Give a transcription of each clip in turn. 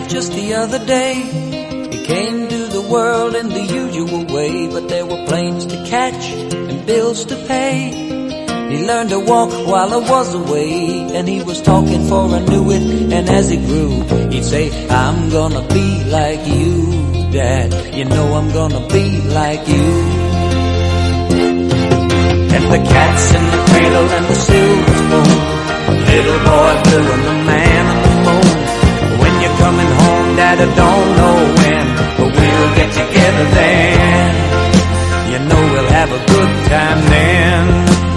just the other day. He came to the world in the usual way, but there were planes to catch and bills to pay. He learned to walk while I was away, and he was talking for I knew it. And as he grew, he'd say, I'm gonna be like you, Dad. You know I'm gonna be like you. And the cat's in the cradle and the silver spoon, little boy blue and the man on the moon. When you're coming home, Dad, I don't know when, but we'll get together then. You know we'll have a good time then.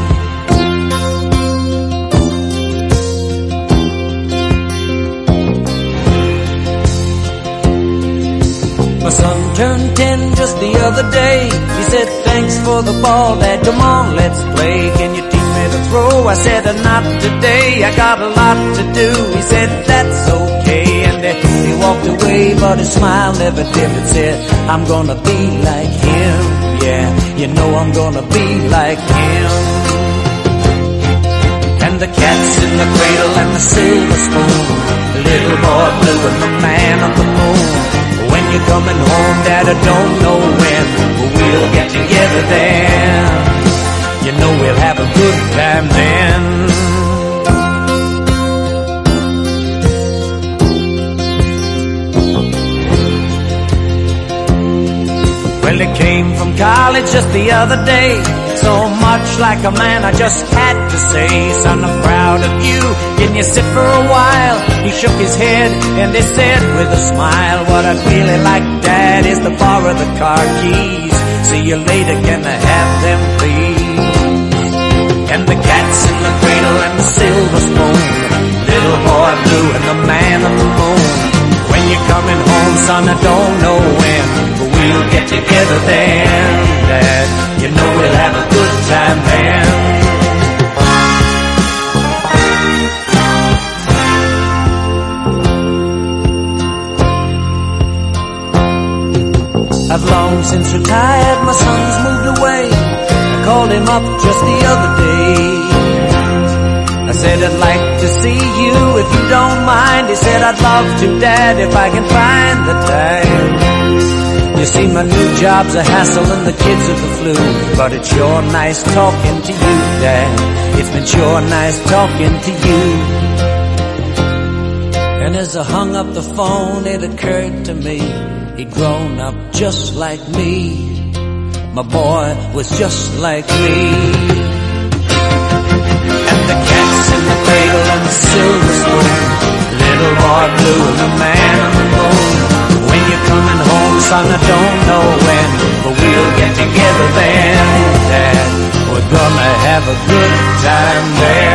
My son turned 10 just the other day. He said, thanks for the ball, Dad, come on, let's play. Can you teach me to throw? I said, not today, I got a lot to do. He said, that's okay, and he walked away, but his smile never dimmed. It said, I'm gonna be like him, yeah, you know I'm gonna be like him. And the cat's in the cradle and the silver spoon, the little boy blue and the man on the moon. When you're coming home, Dad, I don't know when, but we'll get together then. You know we'll have a good time then. Well, he came from college just the other day, so much like a man I just had to say, son, I'm proud of you, can you sit for a while? He shook his head and he said with a smile, what I'd really like, Dad, is to borrow the car keys. See you later, can I have them please? And the cat's in the cradle and the silver spoon, little boy blue and the man on the moon. When you're coming home, son, I don't know when, but we'll get together then, Dad. You know we'll have a good time then. I've long since retired, my son's moved away. I called him up just the other day. I said, I'd like to see you if you don't mind. He said, I'd love to, Dad, if I can find the time. You see, my new job's a hassle and the kids are the flu, but it's sure nice talking to you, Dad. It's been sure nice talking to you. And as I hung up the phone, it occurred to me, he'd grown up just like me. My boy was just like me. And the cat's in the cradle and the silver spoon, little boy blue and the man on the moon. When you're coming home, son, I don't know when, but we'll get together then, Dad. We're gonna have a good time there.